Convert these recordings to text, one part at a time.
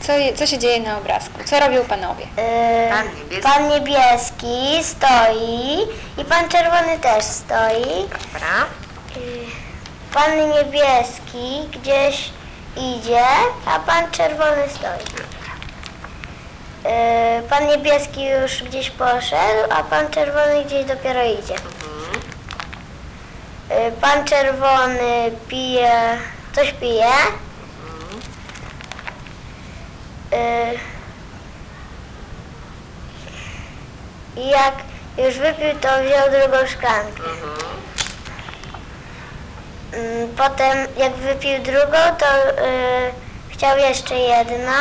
co się dzieje na obrazku? Co robią panowie? Pan niebieski stoi i pan czerwony też stoi. Dobra. Pan niebieski gdzieś idzie, a pan czerwony stoi. Pan niebieski już gdzieś poszedł, a pan czerwony gdzieś dopiero idzie. Pan czerwony coś pije. I jak już wypił, to wziął drugą szklankę. Potem jak wypił drugą, to chciał jeszcze jedną.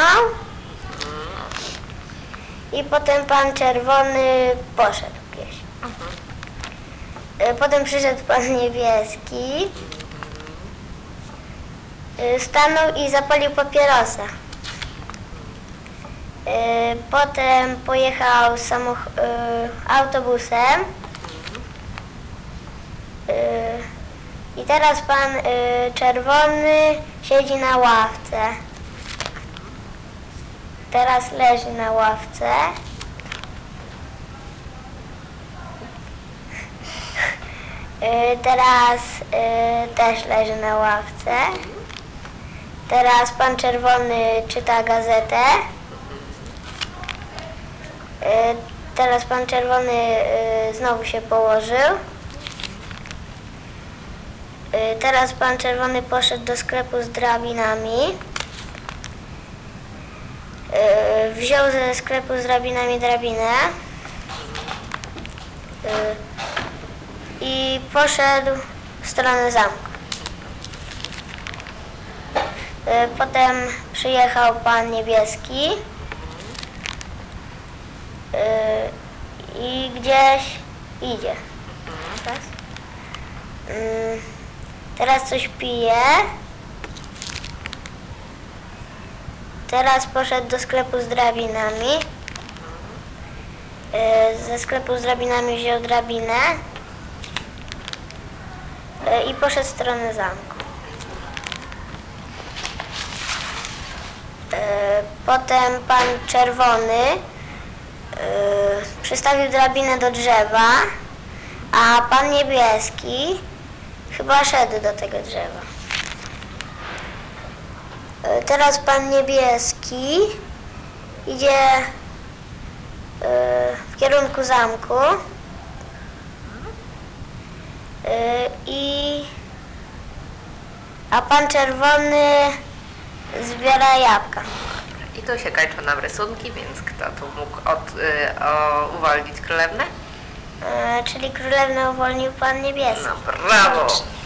I potem pan czerwony poszedł gdzieś. Potem przyszedł pan niebieski. Stanął i zapalił papierosa. Potem pojechał autobusem. I teraz pan czerwony siedzi na ławce. Teraz leży na ławce. Teraz też leży na ławce. Teraz pan czerwony czyta gazetę. Teraz pan czerwony znowu się położył. Teraz pan czerwony poszedł do sklepu z drabinami. Wziął ze sklepu z drabinami drabinę. I poszedł w stronę zamku. Potem przyjechał pan niebieski i gdzieś idzie. Teraz coś pije. Teraz poszedł do sklepu z drabinami. Ze sklepu z drabinami wziął drabinę i poszedł w stronę zamku. Potem pan czerwony przystawił drabinę do drzewa, a pan niebieski chyba szedł do tego drzewa. Teraz pan niebieski idzie w kierunku zamku a pan czerwony zbiera jabłka. I tu się kończą nam rysunki, więc kto tu mógł uwolnić królewnę? Czyli królewnę uwolnił pan niebieski. No brawo!